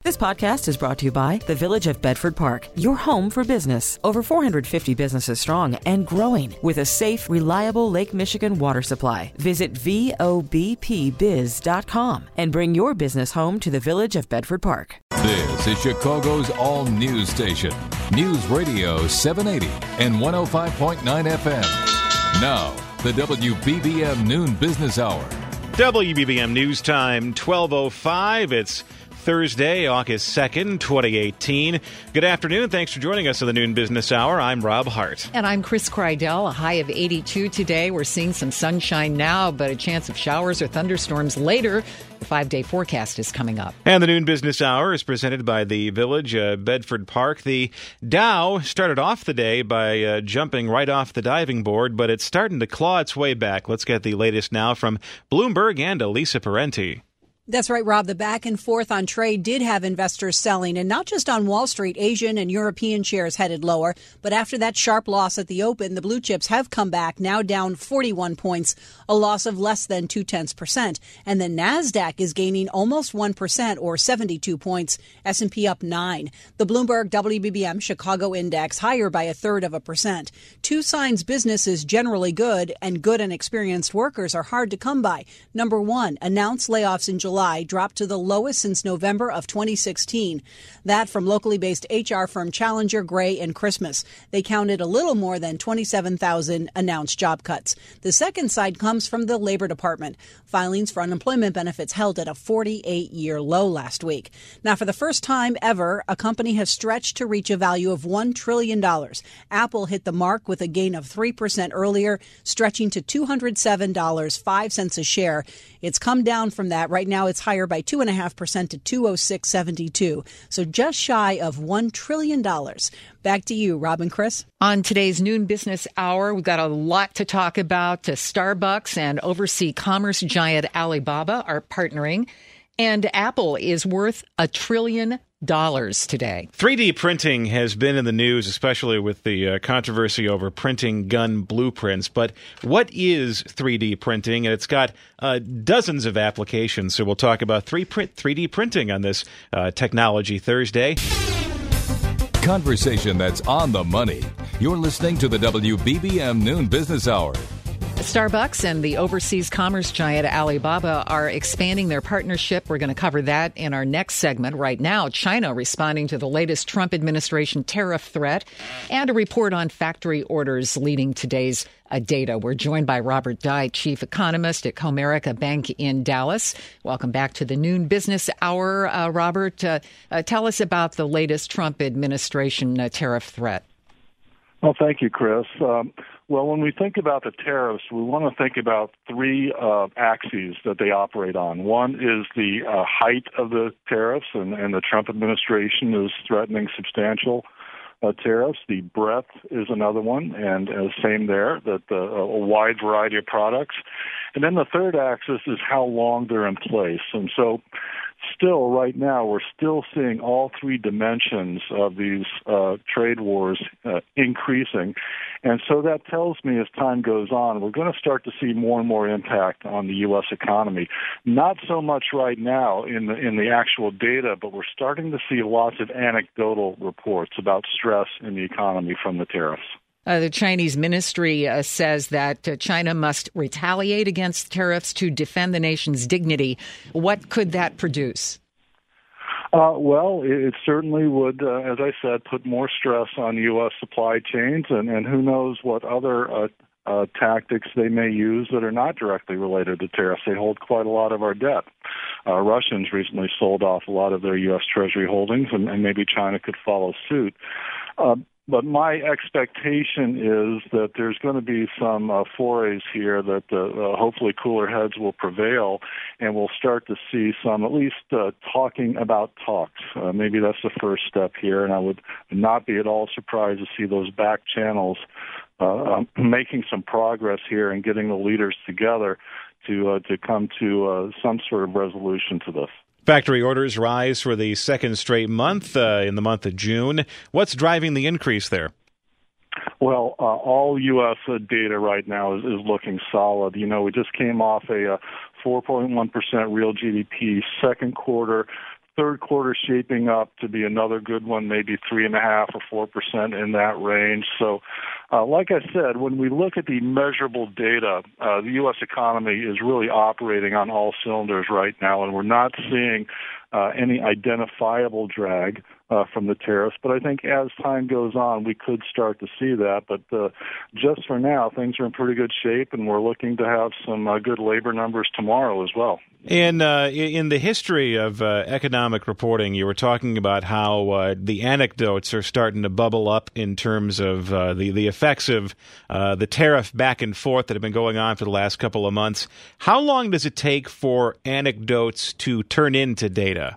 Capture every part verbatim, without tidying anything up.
This podcast is brought to you by the Village of Bedford Park, your home for business. Over four hundred fifty businesses strong and growing with a safe, reliable Lake Michigan water supply. Visit V O B P biz dot com and bring your business home to the Village of Bedford Park. This is Chicago's all-news station, News Radio seven eighty and one oh five point nine F M. Now, the W B B M Noon Business Hour. W B B M News Time, twelve oh five. It's Thursday, August second, twenty eighteen. Good afternoon. Thanks for joining us on the Noon Business Hour. I'm Rob Hart. And I'm Chris Kreidel. A high of eighty-two today. We're seeing some sunshine now, but a chance of showers or thunderstorms later. The five-day forecast is coming up. And the Noon Business Hour is presented by the Village uh, Bedford Park. The Dow started off the day by uh, jumping right off the diving board, but it's starting to claw its way back. Let's get the latest now from Bloomberg and Elisa Parenti. That's right, Rob. The back and forth on trade did have investors selling, and not just on Wall Street. Asian and European shares headed lower. But after that sharp loss at the open, the blue chips have come back, now down forty-one points, a loss of less than two-tenths percent. And the NASDAQ is gaining almost one percent, or seventy-two points, S and P up nine. The Bloomberg W B B M Chicago Index higher by a third of a percent. Two signs business is generally good, and good and experienced workers are hard to come by. Number one, announced layoffs in July dropped to the lowest since November of twenty sixteen. That from locally based H R firm Challenger, Gray, and Christmas. They counted a little more than twenty-seven thousand announced job cuts. The second side comes from the Labor Department. Filings for unemployment benefits held at a forty-eight year low last week. Now, for the first time ever, a company has stretched to reach a value of one trillion dollars. Apple hit the mark with a gain of three percent earlier, stretching to two hundred seven dollars and five cents a share. It's come down from that. Right now, it's higher by two point five percent to two oh six seventy-two. So just shy of one trillion dollars. Back to you, Rob and Chris. On today's Noon Business Hour, we've got a lot to talk about. Uh, Starbucks and overseas commerce giant Alibaba are partnering, and Apple is worth a trillion dollars today. three D printing has been in the news, especially with the uh, controversy over printing gun blueprints. But what is three D printing? And it's got uh, dozens of applications. So we'll talk about three print, three D printing on this uh, Technology Thursday. Conversation that's on the money. You're listening to the W B B M Noon Business Hour. Starbucks and the overseas commerce giant Alibaba are expanding their partnership. We're going to cover that in our next segment. Right now, China responding to the latest Trump administration tariff threat and a report on factory orders leading today's uh, data. We're joined by Robert Dye, chief economist at Comerica Bank in Dallas. Welcome back to the Noon Business Hour. Uh, Robert, uh, uh, tell us about the latest Trump administration uh, tariff threat. Well, thank you, Chris. Um, well, when we think about the tariffs, we want to think about three uh, axes that they operate on. One is the uh, height of the tariffs, and, and the Trump administration is threatening substantial uh, tariffs. The breadth is another one, and uh, same there, that uh, a wide variety of products. And then the third axis is how long they're in place. And so still, right now, we're still seeing all three dimensions of these uh, trade wars uh, increasing. And so that tells me as time goes on, we're going to start to see more and more impact on the U S economy. Not so much right now in the, in the actual data, but we're starting to see lots of anecdotal reports about stress in the economy from the tariffs. Uh, the Chinese ministry uh, says that uh, China must retaliate against tariffs to defend the nation's dignity. What could that produce? Uh, well, it, it certainly would, uh, as I said, put more stress on U S supply chains, and, and who knows what other uh, uh, tactics they may use that are not directly related to tariffs. They hold quite a lot of our debt. Uh, Russians recently sold off a lot of their U S Treasury holdings, and, and maybe China could follow suit. Uh, But my expectation is that there's going to be some uh, forays here that uh, uh, hopefully cooler heads will prevail, and we'll start to see some at least uh, talking about talks. Uh, maybe that's the first step here, and I would not be at all surprised to see those back channels uh, um, making some progress here and getting the leaders together to uh, to come to uh, some sort of resolution to this. Factory orders rise for the second straight month uh, in the month of June. What's driving the increase there? Well, uh, all U S uh, data right now is, is looking solid. You know, we just came off a, a four point one percent real G D P second quarter, third quarter shaping up to be another good one, maybe three and a half or four percent in that range. So, uh, like I said, when we look at the measurable data, uh, the U S economy is really operating on all cylinders right now, and we're not seeing uh, any identifiable drag uh, from the tariffs. But I think as time goes on, we could start to see that. But uh, just for now, things are in pretty good shape, and we're looking to have some uh, good labor numbers tomorrow as well. In uh, in the history of uh, economic reporting, you were talking about how uh, the anecdotes are starting to bubble up in terms of uh, the the effects of uh, the tariff back and forth that have been going on for the last couple of months. How long does it take for anecdotes to turn into data?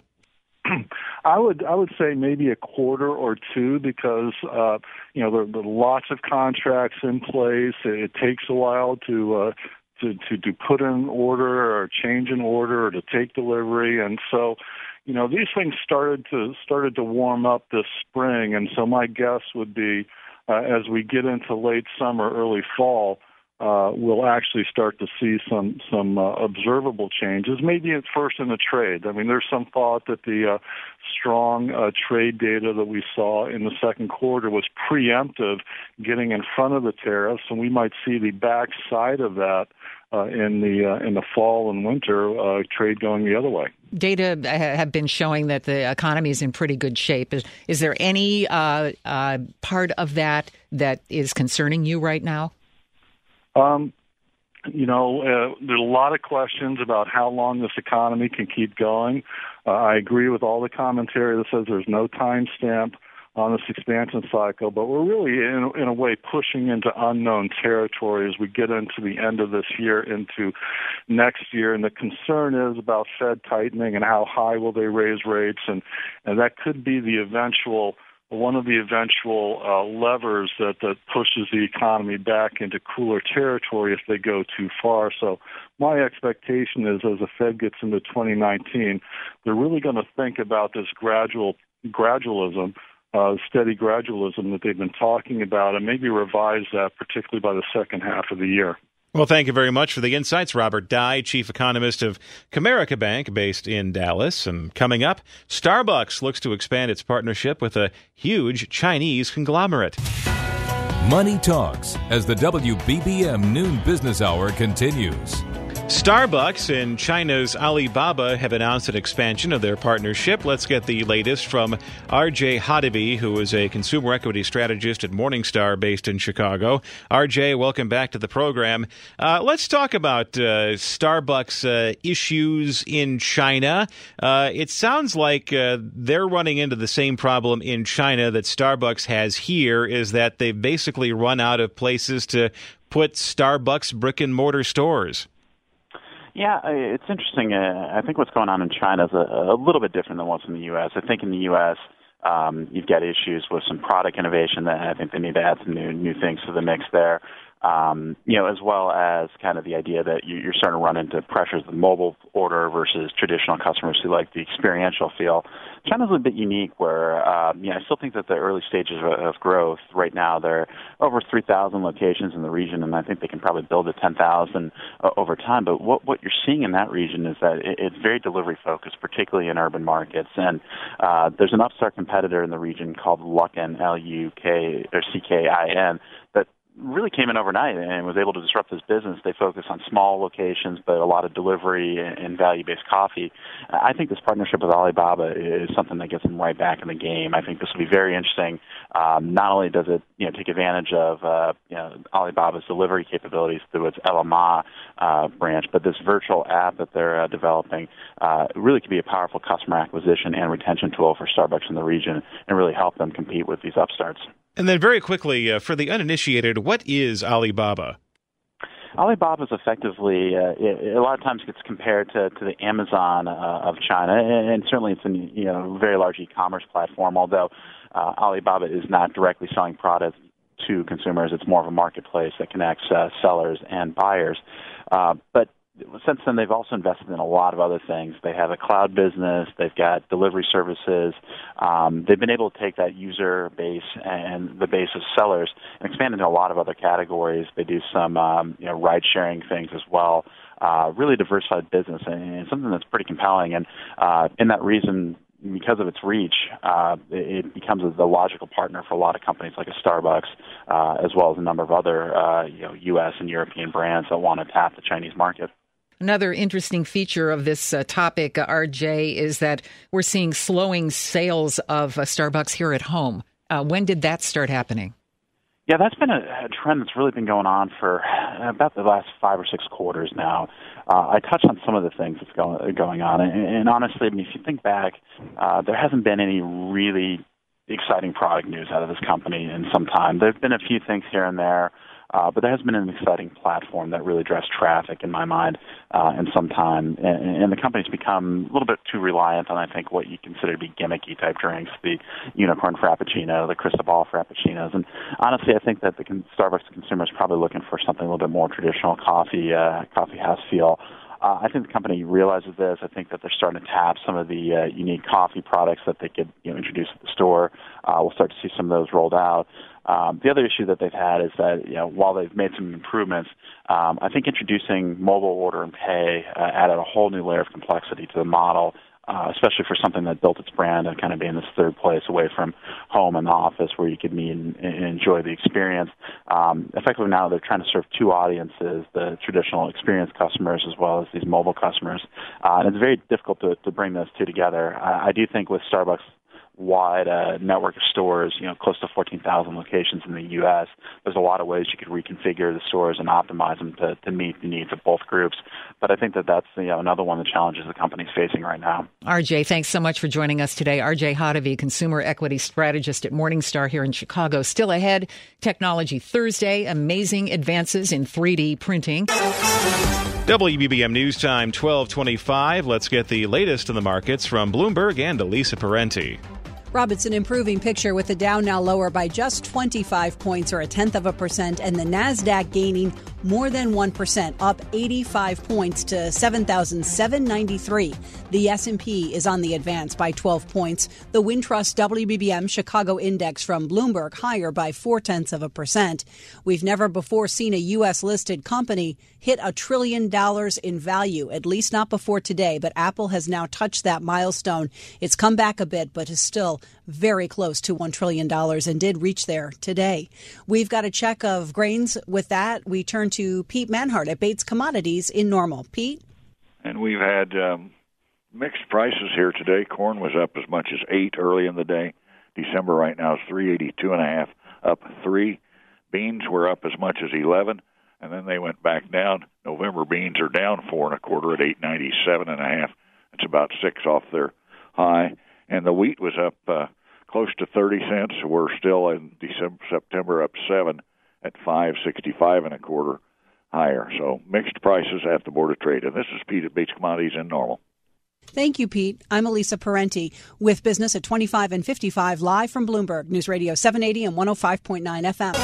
I would I would say maybe a quarter or two, because uh, you know there, there are lots of contracts in place. It, it takes a while to. Uh, To, to, to put in order or change an order or to take delivery. And so, you know, these things started to started to warm up this spring. And so my guess would be uh, as we get into late summer, early fall, uh, we'll actually start to see some some uh, observable changes, maybe at first in the trade. I mean, there's some thought that the uh, strong uh, trade data that we saw in the second quarter was preemptive, getting in front of the tariffs, and we might see the backside of that Uh, in the uh, in the fall and winter, uh, trade going the other way. Data have been showing that the economy is in pretty good shape. Is, is there any uh, uh, part of that that is concerning you right now? Um, you know, uh, there's a lot of questions about how long this economy can keep going. Uh, I agree with all the commentary that says there's no time stamp on this expansion cycle, but we're really, in, in a way, pushing into unknown territory as we get into the end of this year, into next year. And the concern is about Fed tightening and how high will they raise rates, and, and that could be the eventual, one of the eventual uh, levers that, that pushes the economy back into cooler territory if they go too far. So my expectation is as the Fed gets into twenty nineteen, they're really going to think about this gradual gradualism, Uh, steady gradualism that they've been talking about, and maybe revise that, particularly by the second half of the year. Well, thank you very much for the insights, Robert Dye, Chief Economist of Comerica Bank, based in Dallas. And coming up, Starbucks looks to expand its partnership with a huge Chinese conglomerate. Money Talks, as the W B B M Noon Business Hour continues. Starbucks and China's Alibaba have announced an expansion of their partnership. Let's get the latest from R J Hottovy, who is a consumer equity strategist at Morningstar based in Chicago. R J, welcome back to the program. Uh, let's talk about uh, Starbucks uh, issues in China. Uh, it sounds like uh, they're running into the same problem in China that Starbucks has here, is that they've basically run out of places to put Starbucks brick-and-mortar stores. Yeah, it's interesting. Uh, I think what's going on in China is a, a little bit different than what's in the U S. I think in the U S, um, you've got issues with some product innovation that I think they need to add some new new things to the mix there. Um, you know, as well as kind of the idea that you're starting to run into pressures of mobile order versus traditional customers who like the experiential feel. China's a bit unique where, um, yeah, I still think that the early stages of, of growth right now, there are over three thousand locations in the region, and I think they can probably build to ten thousand uh, over time. But what, what you're seeing in that region is that it, it's very delivery focused, particularly in urban markets. And uh, there's an upstart competitor in the region called Luckin, L U K or C K I N, that really came in overnight and was able to disrupt this business. They focus on small locations, but a lot of delivery and value-based coffee. I think this partnership with Alibaba is something that gets them right back in the game. I think this will be very interesting. Um, not only does it, you know, take advantage of uh, you know, Alibaba's delivery capabilities through its Ele.me uh, branch, but this virtual app that they're uh, developing uh, really could be a powerful customer acquisition and retention tool for Starbucks in the region and really help them compete with these upstarts. And then very quickly, uh, for the uninitiated, what is Alibaba? Alibaba is effectively, uh, it, a lot of times gets compared to, to the Amazon uh, of China, and, and certainly it's a you know, very large e-commerce platform, although uh, Alibaba is not directly selling products to consumers. It's more of a marketplace that connects uh, sellers and buyers. Uh, but since then, they've also invested in a lot of other things. They have a cloud business. They've got delivery services. Um, they've been able to take that user base and the base of sellers and expand into a lot of other categories. They do some um, you know, ride-sharing things as well. Uh, really diversified business and, and something that's pretty compelling. And uh, in that region, because of its reach, uh, it, it becomes the logical partner for a lot of companies like a Starbucks, uh, as well as a number of other uh, you know, U S and European brands that want to tap the Chinese market. Another interesting feature of this uh, topic, uh, R J, is that we're seeing slowing sales of uh, Starbucks here at home. Uh, when did that start happening? Yeah, that's been a, a trend that's really been going on for about the last five or six quarters now. Uh, I touched on some of the things that's going, going on, and, and honestly, I mean, if you think back, uh, there hasn't been any really exciting product news out of this company in some time. There have been a few things here and there, uh, but there has been an exciting platform that really drives traffic, in my mind, uh, in some time. And, and the company's become a little bit too reliant on, I think, what you consider to be gimmicky type drinks, the unicorn frappuccino, the crystal ball frappuccinos. And honestly, I think that the Starbucks consumer is probably looking for something a little bit more traditional coffee, uh, coffee house feel. Uh, I think the company realizes this. I think that they're starting to tap some of the uh, unique coffee products that they could you know, introduce at the store. Uh, we'll start to see some of those rolled out. Um, the other issue that they've had is that you know, while they've made some improvements, um, I think introducing mobile order and pay uh, added a whole new layer of complexity to the model, uh, especially for something that built its brand and kind of being this third place away from home and the office where you could meet and, and enjoy the experience. Um, effectively now they're trying to serve two audiences, the traditional experience customers as well as these mobile customers. Uh, and it's very difficult to, to bring those two together. I, I do think with Starbucks' wide uh, network of stores, you know, close to fourteen thousand locations in the U S, there's a lot of ways you could reconfigure the stores and optimize them to, to meet the needs of both groups. But I think that that's you know, another one of the challenges the company's facing right now. R J, thanks so much for joining us today. R J Hottovy, Consumer Equity Strategist at Morningstar here in Chicago. Still ahead, Technology Thursday, amazing advances in three D printing. W B B M News Time, twelve twenty-five. Let's get the latest in the markets from Bloomberg and Elisa Parenti. Rob, it's an improving picture with the Dow now lower by just twenty-five points or a tenth of a percent and the NASDAQ gaining more than one percent, up eighty-five points to seven thousand seven hundred ninety-three. The S and P is on the advance by twelve points. The Wintrust W B B M Chicago Index from Bloomberg higher by four tenths of a percent. We've never before seen a U S listed company hit a trillion dollars in value, at least not before today. But Apple has now touched that milestone. It's come back a bit, but is still very close to one trillion dollars and did reach there today. We've got a check of grains. With that, we turn to Pete Manhart at Bates Commodities in Normal. Pete? And we've had um, mixed prices here today. Corn was up as much as eight early in the day. December right now is three eighty-two and a half, up three. Beans were up as much as eleven, and then they went back down. November beans are down four and a quarter at eight ninety-seven and a half. It's about six off their high. And the wheat was up uh, close to thirty cents. We're still in December, September up seven at five sixty-five and a quarter higher. So mixed prices at the Board of Trade. And this is Pete at Bates Commodities in Normal. Thank you, Pete. I'm Elisa Parenti with Business at twenty-five and fifty-five, live from Bloomberg News Radio seven eighty and one oh five point nine F M.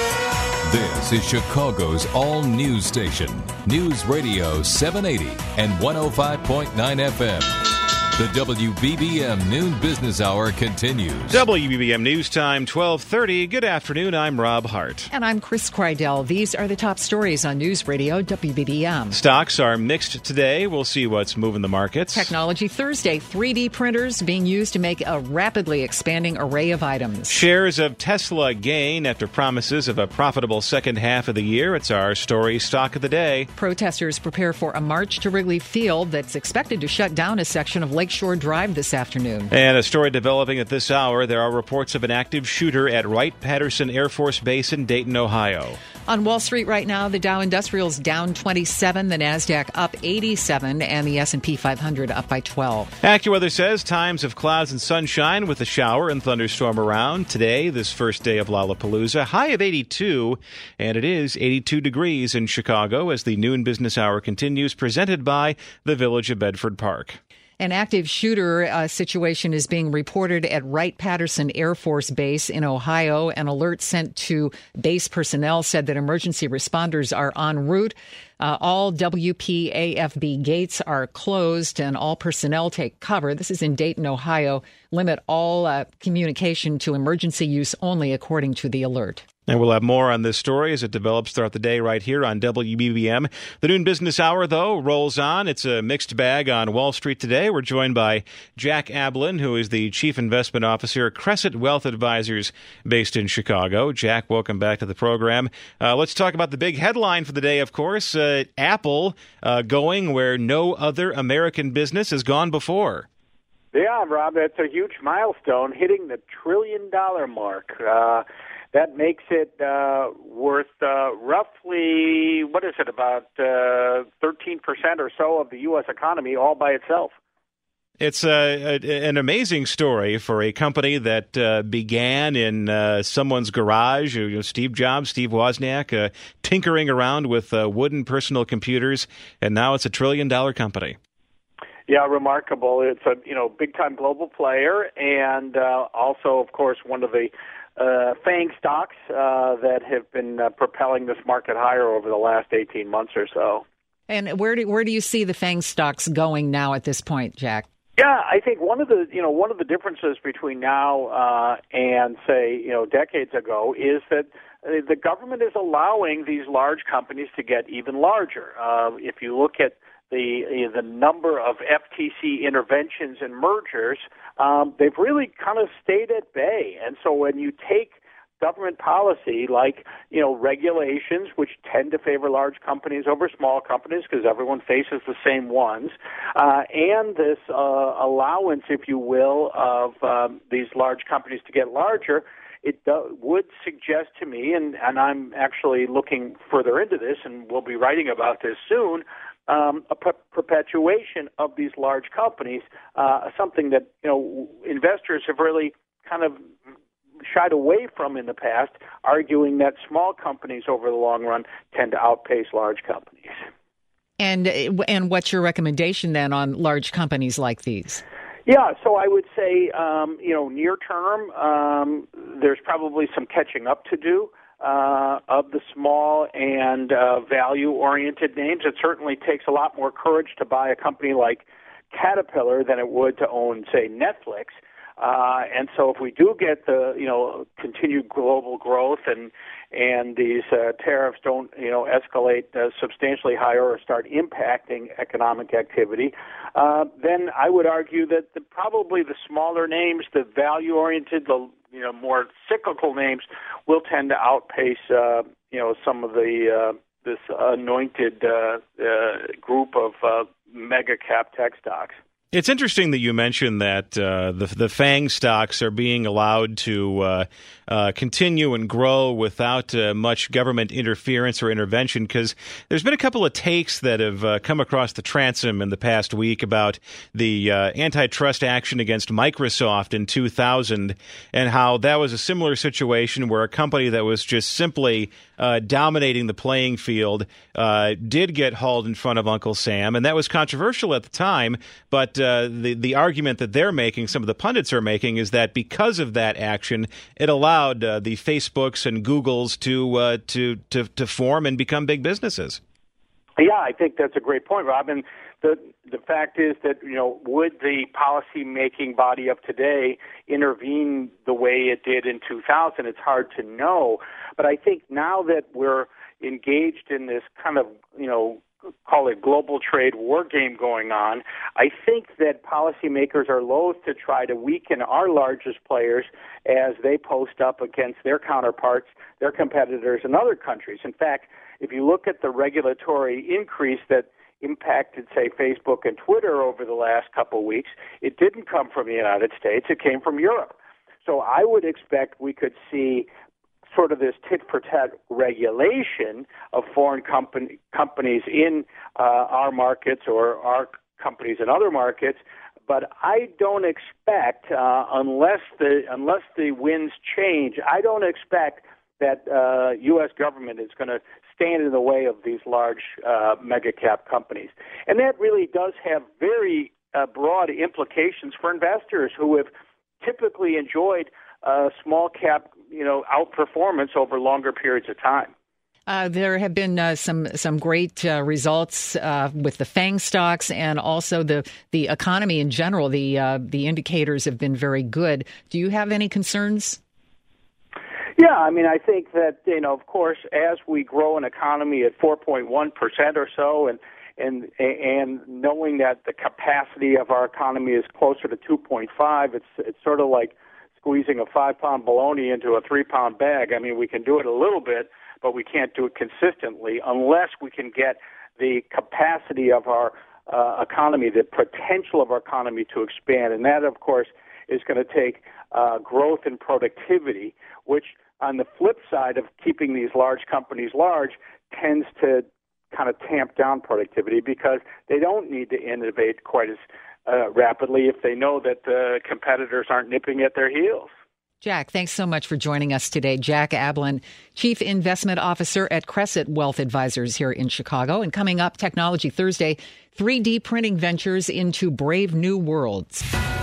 This is Chicago's all-news station, News Radio seven eighty and one oh five point nine F M. The W B B M Noon Business Hour continues. W B B M News Time, twelve thirty. Good afternoon. I'm Rob Hart. And I'm Chris Kreidel. These are the top stories on News Radio W B B M. Stocks are mixed today. We'll see what's moving the markets. Technology Thursday. three D printers being used to make a rapidly expanding array of items. Shares of Tesla gain after promises of a profitable second half of the year. It's our story stock of the day. Protesters prepare for a march to Wrigley Field that's expected to shut down a section of Lakeshore Drive this afternoon. And a story developing at this hour. There are reports of an active shooter at Wright-Patterson Air Force Base in Dayton, Ohio. On Wall Street right now, the Dow Industrial's down twenty-seven, the NASDAQ up eighty-seven, and the S and P five hundred up by twelve. AccuWeather says times of clouds and sunshine with a shower and thunderstorm around. Today, this first day of Lollapalooza, high of eighty-two, and it is eighty-two degrees in Chicago as the noon business hour continues, presented by the Village of Bedford Park. An active shooter uh, situation is being reported at Wright-Patterson Air Force Base in Ohio. An alert sent to base personnel said that emergency responders are en route. Uh, all W P A F B gates are closed and all personnel take cover. This is in Dayton, Ohio. Limit all uh, communication to emergency use only, according to the alert. And we'll have more on this story as it develops throughout the day right here on W B B M. The Noon Business Hour, though, rolls on. It's a mixed bag on Wall Street today. We're joined by Jack Ablin, who is the Chief Investment Officer at Crescent Wealth Advisors based in Chicago. Jack, welcome back to the program. Uh, let's talk about the big headline for the day, of course. Uh, Apple uh, going where no other American business has gone before. Yeah, Rob, that's a huge milestone, hitting the trillion-dollar mark. Uh That makes it uh, worth uh, roughly, what is it, about uh, thirteen percent or so of the U S economy all by itself. It's uh, a, an amazing story for a company that uh, began in uh, someone's garage, you know, Steve Jobs, Steve Wozniak, uh, tinkering around with uh, wooden personal computers, and now it's a trillion-dollar company. Yeah, remarkable. It's a you know big-time global player, and uh, also, of course, one of the Uh, FANG stocks uh, that have been uh, propelling this market higher over the last eighteen months or so. And where do where do you see the FANG stocks going now at this point, Jack? Yeah, I think one of the you know one of the differences between now uh, and say you know decades ago is that uh, the government is allowing these large companies to get even larger. Uh, if you look at the the number of F T C interventions and mergers, um, they've really kind of stayed at bay. And so when you take government policy like, you know, regulations, which tend to favor large companies over small companies because everyone faces the same ones, uh, and this uh, allowance, if you will, of um, these large companies to get larger, it do- would suggest to me, and, and I'm actually looking further into this, and we'll be writing about this soon, Um, a per- perpetuation of these large companies, uh, something that you know investors have really kind of shied away from in the past, arguing that small companies over the long run tend to outpace large companies. And and what's your recommendation then on large companies like these? Yeah, so I would say um, you know near term um, there's probably some catching up to do. Uh, of the small and uh, value-oriented names. It certainly takes a lot more courage to buy a company like Caterpillar than it would to own, say, Netflix. Uh, and so if we do get the, you know, continued global growth and and these uh, tariffs don't, you know, escalate uh, substantially higher or start impacting economic activity, uh, then I would argue that the, probably the smaller names, the value-oriented, the you know, more cyclical names will tend to outpace, uh, you know, some of the uh, this anointed uh, uh, group of uh, mega cap tech stocks. It's interesting that you mentioned that uh, the the FANG stocks are being allowed to uh, uh, continue and grow without uh, much government interference or intervention, because there's been a couple of takes that have uh, come across the transom in the past week about the uh, antitrust action against Microsoft in two thousand and how that was a similar situation where a company that was just simply uh, dominating the playing field uh, did get hauled in front of Uncle Sam, and that was controversial at the time, but Uh, the the argument that they're making, some of the pundits are making, is that because of that action, it allowed uh, the Facebooks and Googles to uh, to to to form and become big businesses. Yeah, I think that's a great point, Robin. The the fact is that you know would the policy making body of today intervene the way it did in two thousand? It's hard to know, but I think now that we're engaged in this kind of you know. call it global trade war game going on, I think that policymakers are loath to try to weaken our largest players as they post up against their counterparts, their competitors in other countries. In fact, if you look at the regulatory increase that impacted, say, Facebook and Twitter over the last couple of weeks, it didn't come from the United States, it came from Europe. So I would expect we could see sort of this tit-for-tat regulation of foreign company, companies in uh, our markets or our companies in other markets, but I don't expect, uh, unless the unless the winds change, I don't expect that uh, U S government is going to stand in the way of these large uh, mega-cap companies. And that really does have very uh, broad implications for investors who have typically enjoyed uh, small-cap you know, outperformance over longer periods of time. Uh, there have been uh, some some great uh, results uh, with the FANG stocks and also the the economy in general. The uh, the indicators have been very good. Do you have any concerns? Yeah, I mean, I think that, you know, of course, as we grow an economy at four point one percent or so, and and and knowing that the capacity of our economy is closer to two point five, it's it's sort of like squeezing a five-pound bologna into a three-pound bag. I mean, we can do it a little bit, but we can't do it consistently unless we can get the capacity of our uh, economy, the potential of our economy to expand. And that, of course, is going to take uh, growth and productivity, which on the flip side of keeping these large companies large tends to kind of tamp down productivity because they don't need to innovate quite as uh, rapidly if they know that the competitors aren't nipping at their heels. Jack, thanks so much for joining us today. Jack Ablin, Chief Investment Officer at Crescent Wealth Advisors here in Chicago. And coming up, Technology Thursday, three D printing ventures into brave new worlds.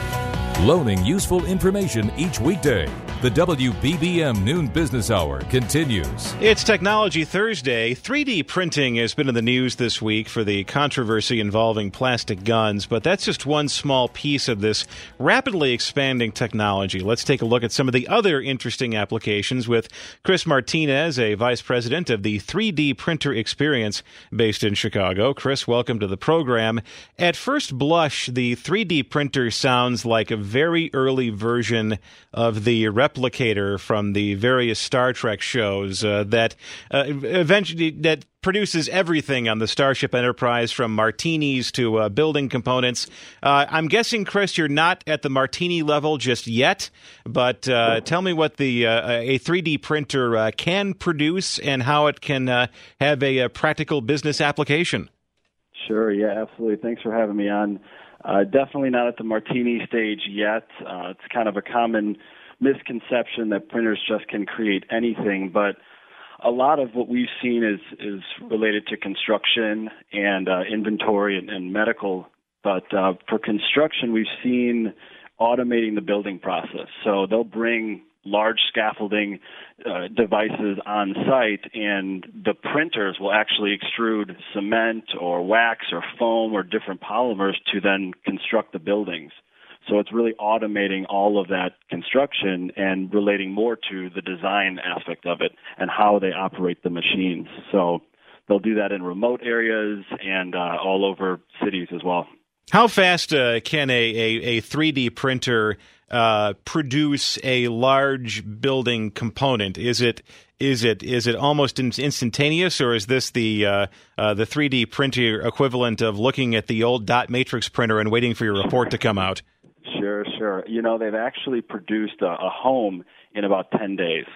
Loaning useful information each weekday. The W B B M Noon Business Hour continues. It's Technology Thursday. three D printing has been in the news this week for the controversy involving plastic guns, but that's just one small piece of this rapidly expanding technology. Let's take a look at some of the other interesting applications with Chris Martinez, a vice president of the three D Printer Experience based in Chicago. Chris, welcome to the program. At first blush, the three D printer sounds like a very early version of the replicator from the various Star Trek shows uh, that uh, eventually that produces everything on the Starship Enterprise, from martinis to uh, building components. Uh, I'm guessing, Chris, you're not at the martini level just yet, but uh, tell me what the uh, a three D printer uh, can produce and how it can uh, have a, a practical business application. Sure, yeah, absolutely. Thanks for having me on. Uh, definitely not at the martini stage yet. Uh, it's kind of a common misconception that printers just can create anything, but a lot of what we've seen is is related to construction and uh, inventory and, and medical. But uh, for construction, we've seen automating the building process. So they'll bring large scaffolding uh, devices on site, and the printers will actually extrude cement or wax or foam or different polymers to then construct the buildings. So it's really automating all of that construction and relating more to the design aspect of it and how they operate the machines. So they'll do that in remote areas and uh, all over cities as well. How fast uh, can a, a, a three D printer uh, produce a large building component? Is it is it is it almost instantaneous, or is this the uh, uh, the three D printer equivalent of looking at the old dot matrix printer and waiting for your report to come out? Sure, sure. You know, they've actually produced a, a home in about ten days.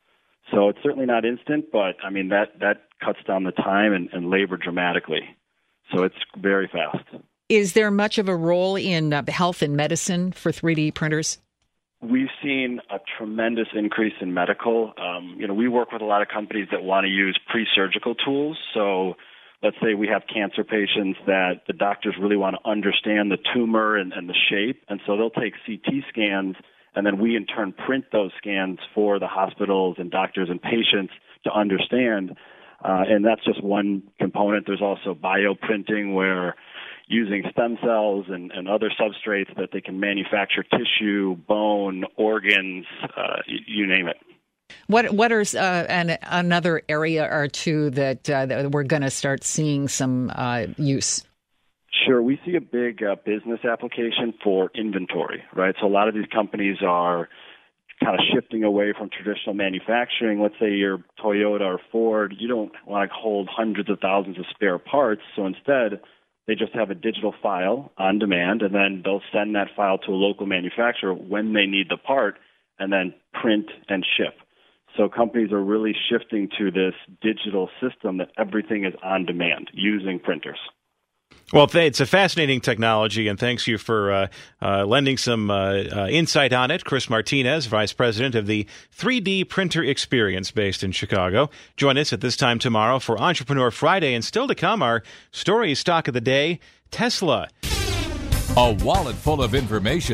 So it's certainly not instant, but, I mean, that, that cuts down the time and, and labor dramatically. So it's very fast. Is there much of a role in uh, health and medicine for three D printers? We've seen a tremendous increase in medical. Um, you know, we work with a lot of companies that want to use pre-surgical tools. So let's say we have cancer patients that the doctors really want to understand the tumor and, and the shape, and so they'll take C T scans, and then we in turn print those scans for the hospitals and doctors and patients to understand. Uh, and that's just one component. There's also bioprinting, where using stem cells and, and other substrates that they can manufacture tissue, bone, organs, uh, you name it. What what are uh, an, another area or two that, uh, that we're going to start seeing some uh, use? Sure. We see a big uh, business application for inventory, right? So a lot of these companies are kind of shifting away from traditional manufacturing. Let's say you're Toyota or Ford. You don't want to hold hundreds of thousands of spare parts. So instead, they just have a digital file on demand, and then they'll send that file to a local manufacturer when they need the part, and then print and ship. So companies are really shifting to this digital system that everything is on demand using printers. Well, it's a fascinating technology, and thanks you for uh, uh, lending some uh, uh, insight on it. Chris Martinez, Vice President of the three D Printer Experience based in Chicago. Join us at this time tomorrow for Entrepreneur Friday, and still to come, our story stock of the day, Tesla. A wallet full of information.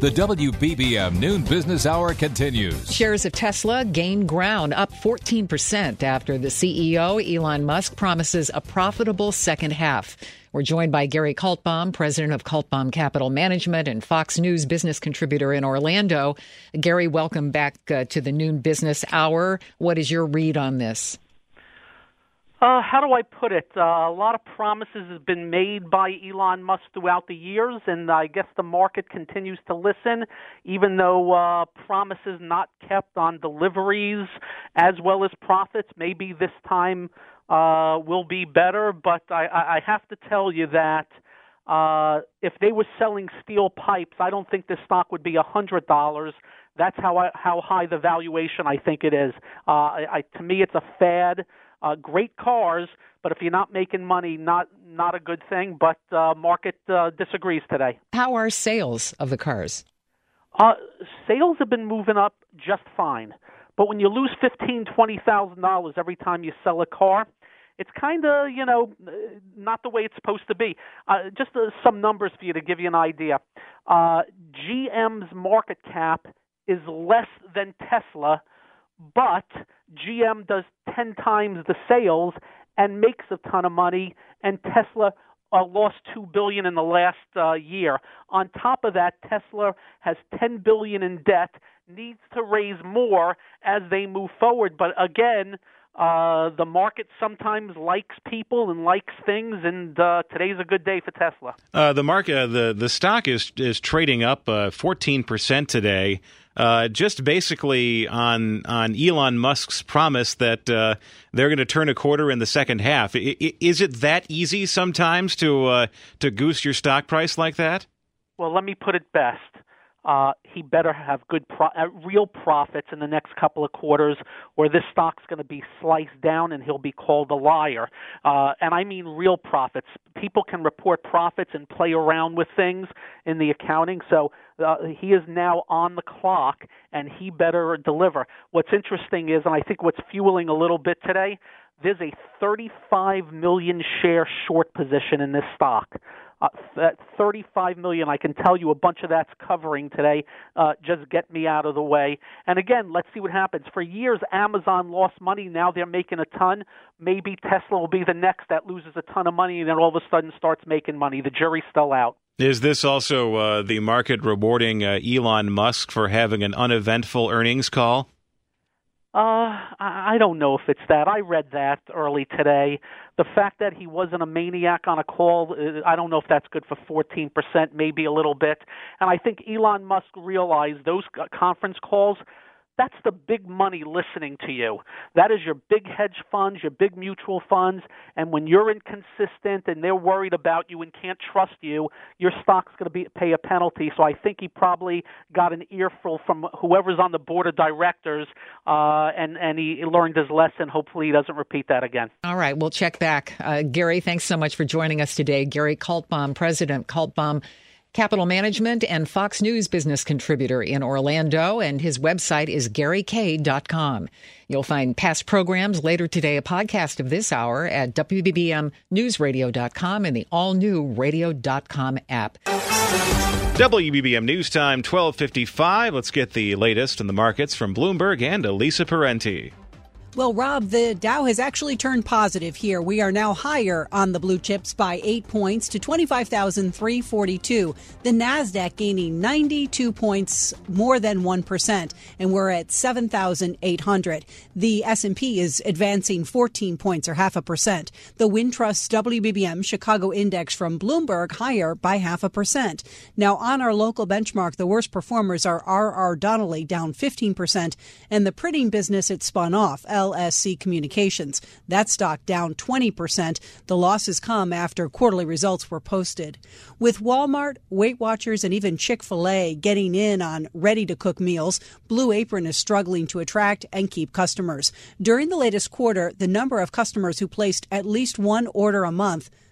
The W B B M Noon Business Hour continues. Shares of Tesla gained ground, up fourteen percent after the C E O, Elon Musk, promises a profitable second half. We're joined by Gary Kaltbaum, president of Kaltbaum Capital Management and Fox News business contributor in Orlando. Gary, welcome back uh, to the Noon Business Hour. What is your read on this? Uh, how do I put it? Uh, a lot of promises have been made by Elon Musk throughout the years, and I guess the market continues to listen, even though uh, promises not kept on deliveries as well as profits. Maybe this time uh, will be better, but I, I have to tell you that uh, if they were selling steel pipes, I don't think this stock would be one hundred dollars. That's how I, how high the valuation I think it is. Uh, I, I, to me, it's a fad. Uh, great cars, but if you're not making money, not not a good thing. But uh, market uh, disagrees today. How are sales of the cars? Uh, sales have been moving up just fine, but when you lose fifteen, twenty thousand dollars every time you sell a car, it's kind of you know not the way it's supposed to be. Uh, just uh, some numbers for you to give you an idea. Uh, G M's market cap is less than Tesla, but G M does ten times the sales and makes a ton of money, and Tesla uh, lost two billion dollars in the last uh, year. On top of that, Tesla has ten billion dollars in debt, needs to raise more as they move forward. But again, uh, the market sometimes likes people and likes things, and uh, today's a good day for Tesla. Uh, the market, uh, the the stock is is trading up uh, fourteen percent today. Uh, just basically on on Elon Musk's promise that uh, they're going to turn a quarter in the second half. I, I, is it that easy sometimes to uh, to goose your stock price like that? Well, let me put it best. Uh, he better have good, pro- uh, real profits in the next couple of quarters, or this stock's going to be sliced down and he'll be called a liar. Uh, and I mean real profits. People can report profits and play around with things in the accounting. So uh, he is now on the clock, and he better deliver. What's interesting is, and I think what's fueling a little bit today, there's a thirty-five million share short position in this stock. Uh, that thirty-five million, I can tell you a bunch of that's covering today. Uh, just get me out of the way. And again, let's see what happens. For years, Amazon lost money. Now they're making a ton. Maybe Tesla will be the next that loses a ton of money and then all of a sudden starts making money. The jury's still out. Is this also uh, the market rewarding uh, Elon Musk for having an uneventful earnings call? Uh, I don't know if it's that. I read that early today. The fact that he wasn't a maniac on a call, I don't know if that's good for fourteen percent, maybe a little bit. And I think Elon Musk realized those conference calls, that's the big money listening to you. That is your big hedge funds, your big mutual funds, and when you're inconsistent and they're worried about you and can't trust you, your stock's going to be pay a penalty. So I think he probably got an earful from whoever's on the board of directors, uh, and, and he learned his lesson. Hopefully he doesn't repeat that again. All right, we'll check back. Uh, Gary, thanks so much for joining us today. Gary Kaltbaum, President Kaltbaum Capital Management and Fox News business contributor in Orlando, and his website is gary k dot com. You'll find past programs later today, a podcast of this hour at w b b m news radio dot com and the all-new radio dot com app. W B B M News Time, twelve fifty-five. Let's get the latest in the markets from Bloomberg and Elisa Parenti. Well, Rob, the Dow has actually turned positive here. We are now higher on the blue chips by eight points to twenty-five thousand three hundred forty-two. The NASDAQ gaining ninety-two points, more than one percent, and we're at seven thousand eight hundred. The S and P is advancing fourteen points, or half a percent. The Wintrust W B B M Chicago Index from Bloomberg higher by half a percent. Now, on our local benchmark, the worst performers are R R. Donnelley, down fifteen percent, and the printing business it spun off, L S C Communications. That stock down twenty percent. The losses come after quarterly results were posted. With Walmart, Weight Watchers, and even Chick-fil-A getting in on ready-to-cook meals, Blue Apron is struggling to attract and keep customers. During the latest quarter, the number of customers who placed at least one order a month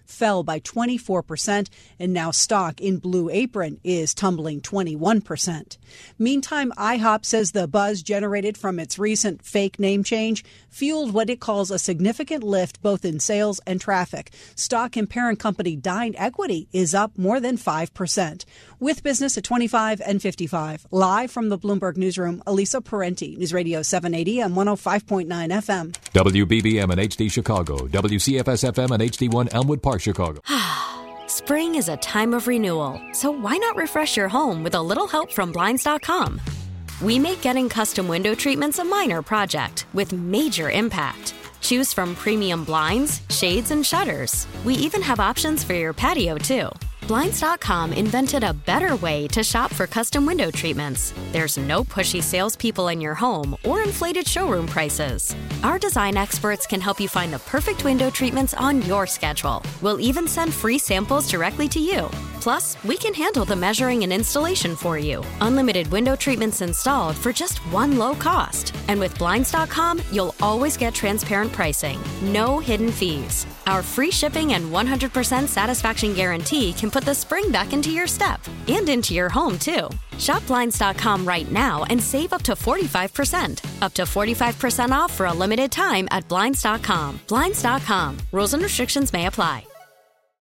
fell by twenty-four percent, and now stock in Blue Apron is tumbling twenty-one percent. Meantime, IHOP says the buzz generated from its recent fake name change fueled what it calls a significant lift both in sales and traffic. Stock in parent company Dine Equity is up more than five percent. With business at twenty-five and fifty-five. Live from the Bloomberg Newsroom, Elisa Parenti, News Radio seven eighty and one oh five point nine F M. W B B M and H D Chicago, W C F S F M and H D one Elmwood Park, Chicago. Spring is a time of renewal, so why not refresh your home with a little help from Blinds dot com? We make getting custom window treatments a minor project with major impact. Choose from premium blinds, shades, and shutters. We even have options for your patio, too. Blinds dot com invented a better way to shop for custom window treatments. There's no pushy salespeople in your home or inflated showroom prices. Our design experts can help you find the perfect window treatments on your schedule. We'll even send free samples directly to you. Plus, we can handle the measuring and installation for you. Unlimited window treatments installed for just one low cost. And with Blinds dot com, you'll always get transparent pricing. No hidden fees. Our free shipping and one hundred percent satisfaction guarantee can put the spring back into your step and into your home, too. Shop Blinds dot com right now and save up to forty-five percent. Up to forty-five percent off for a limited time at Blinds dot com. Blinds dot com. Rules and restrictions may apply.